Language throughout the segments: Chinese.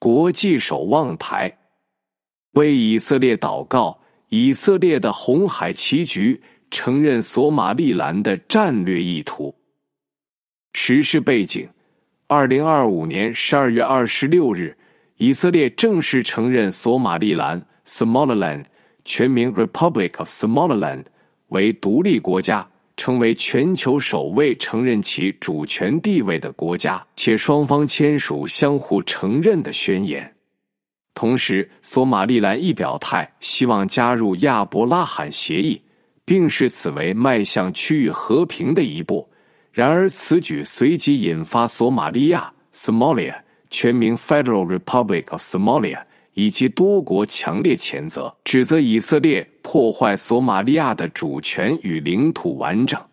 国际守望台。为以色列祷告，以色列的红海旗局承认索马利兰的战略意图。时事背景：2025年12月26日，以色列正式承认索马利兰 （Somaliland） 全名 Republic of Somaliland 为独立国家，成为全球首位承认其主权地位的国家，且双方签署相互承认的宣言。同时，索马利兰亦表态希望加入亚伯拉罕协议，并视此为迈向区域和平的一步。然而，此举随即引发索马利亚 （Somalia） 全名 Federal Republic of Somalia 以及多国强烈谴责，指责以色列破坏索马利亚的主权与领土完整。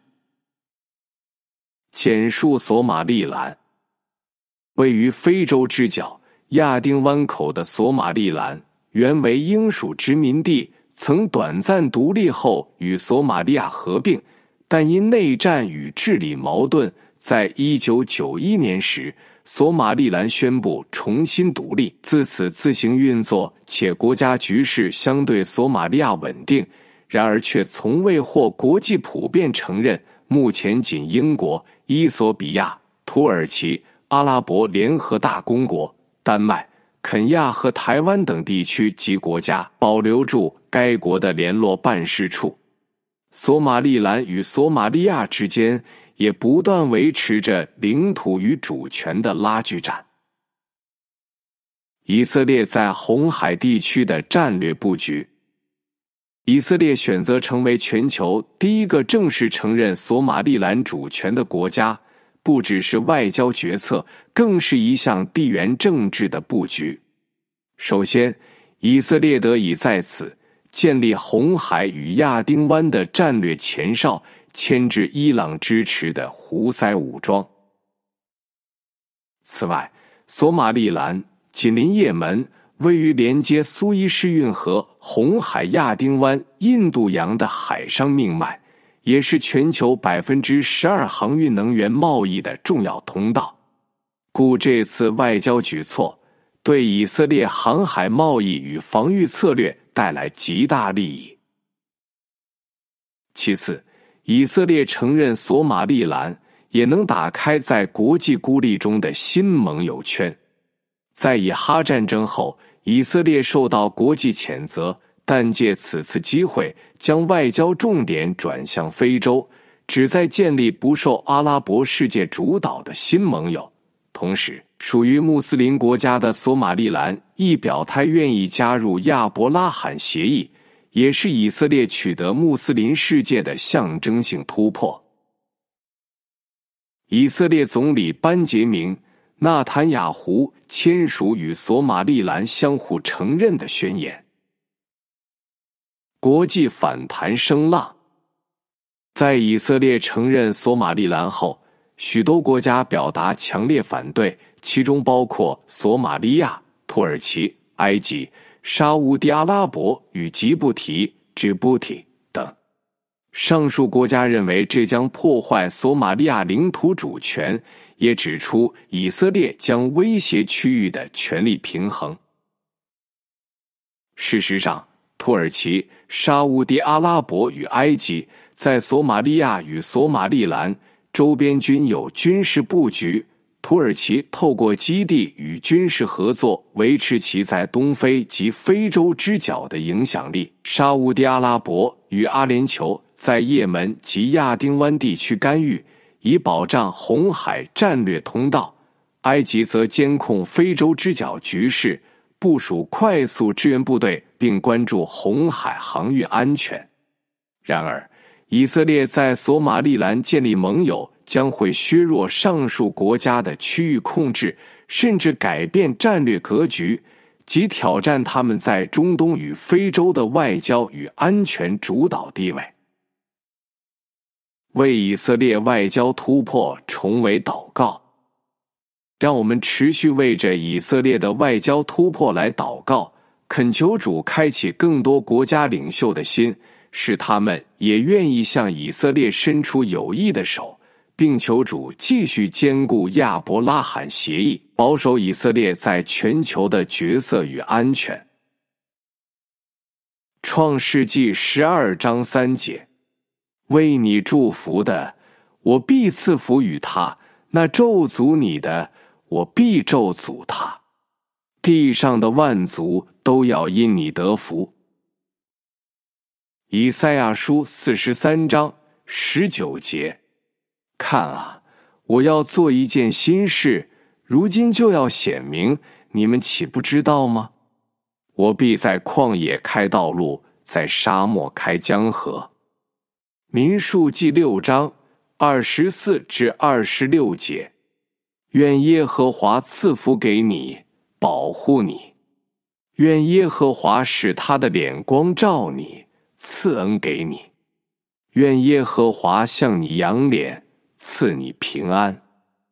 简述索马利兰。位于非洲之角亚丁湾口的索马利兰，原为英属殖民地，曾短暂独立后与索马利亚合并，但因内战与治理矛盾，在1991年时，索马利兰宣布重新独立，自此自行运作，且国家局势相对索马利亚稳定，然而却从未获国际普遍承认，目前仅英国、伊索比亚、土耳其、阿拉伯联合大公国、丹麦、肯亚和台湾等地区及国家保留住该国的联络办事处。索马利兰与索马利亚之间也不断维持着领土与主权的拉锯战。以色列在红海地区的战略布局。以色列选择成为全球第一个正式承认索马利兰主权的国家，不只是外交决策，更是一项地缘政治的布局。首先，以色列得以在此建立红海与亚丁湾的战略前哨，牵制伊朗支持的胡塞武装。此外，索马利兰紧邻也门，位于连接苏伊士运河、红海、亚丁湾、印度洋的海上命脉，也是全球 12% 航运能源贸易的重要通道。故这次外交举措对以色列航海贸易与防御策略带来极大利益。其次，以色列承认索马利兰，也能打开在国际孤立中的新盟友圈。在以哈战争后，以色列受到国际谴责，但借此次机会将外交重点转向非洲，旨在建立不受阿拉伯世界主导的新盟友。同时，属于穆斯林国家的索马利兰亦表态愿意加入亚伯拉罕协议，也是以色列取得穆斯林世界的象征性突破。以色列总理班杰明·纳坦雅胡签署与索马利兰相互承认的宣言。国际反弹声浪。在以色列承认索马利兰后，许多国家表达强烈反对，其中包括索马利亚、土耳其、埃及、沙烏地阿拉伯与吉布提 （Djibouti） 等。上述国家认为这将破坏索马利亚领土主权，也指出以色列将威胁区域的权力平衡。事实上，土耳其、沙烏地阿拉伯与埃及在索马利亚与索马利兰周边均有军事布局，土耳其透过基地与军事合作维持其在东非及非洲之角的影响力。沙烏地阿拉伯与阿联酋在也门及亚丁湾地区干预，以保障红海战略通道。埃及则监控非洲之角局势，部署快速支援部队，并关注红海航运安全。然而，以色列在索马利兰建立盟友将会削弱上述国家的区域控制，甚至改变战略格局，及挑战他们在中东与非洲的外交与安全主导地位。为以色列外交突破重为祷告。让我们持续为着以色列的外交突破来祷告，恳求主开启更多国家领袖的心，使他们也愿意向以色列伸出有益的手， 并求主继续坚固亚伯拉罕协议，保守以色列在全球的角色与安全。创世纪12章3节，为你祝福的，我必赐福与他；那咒诅你的，我必咒诅他。地上的万族都要因你得福。以赛亚书43章19节，看啊，我要做一件新事，如今就要显明，你们岂不知道吗？我必在旷野开道路，在沙漠开江河。民数记6章24至26节，愿耶和华赐福给你，保护你；愿耶和华使他的脸光照你，赐恩给你；愿耶和华向你扬脸，赐你平安。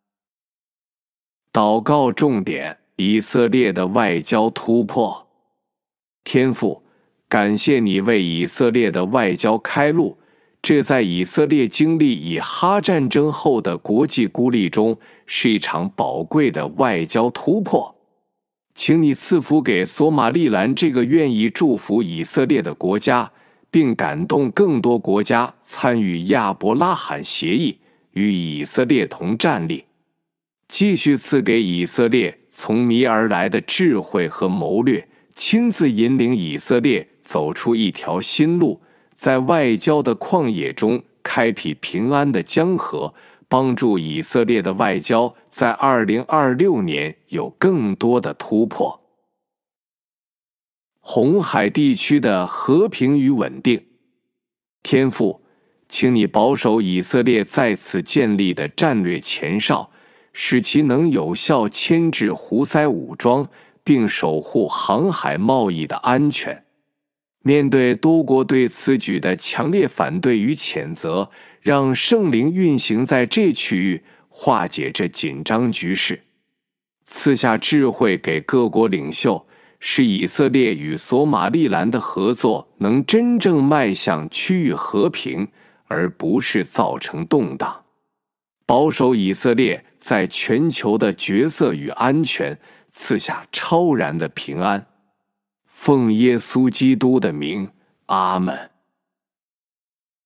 祷告重点：以色列的外交突破。天父，感谢你为以色列的外交开路，这在以色列经历以哈战争后的国际孤立中，是一场宝贵的外交突破。请你赐福给索马利兰这个愿意祝福以色列的国家，并感动更多国家参与亚伯拉罕协议，与以色列同站立。继续赐给以色列从迷而来的智慧和谋略，亲自引领以色列走出一条新路，在外交的旷野中开辟平安的江河，帮助以色列的外交在2026年有更多的突破。红海地区的和平与稳定。天父，请你保守以色列在此建立的战略前哨，使其能有效牵制胡塞武装，并守护航海贸易的安全。面对多国对此举的强烈反对与谴责，让圣灵运行在这区域，化解这紧张局势。赐下智慧给各国领袖，使以色列与索马利兰的合作能真正迈向区域和平，而不是造成动荡。保守以色列在全球的角色与安全，赐下超然的平安。奉耶稣基督的名，阿们。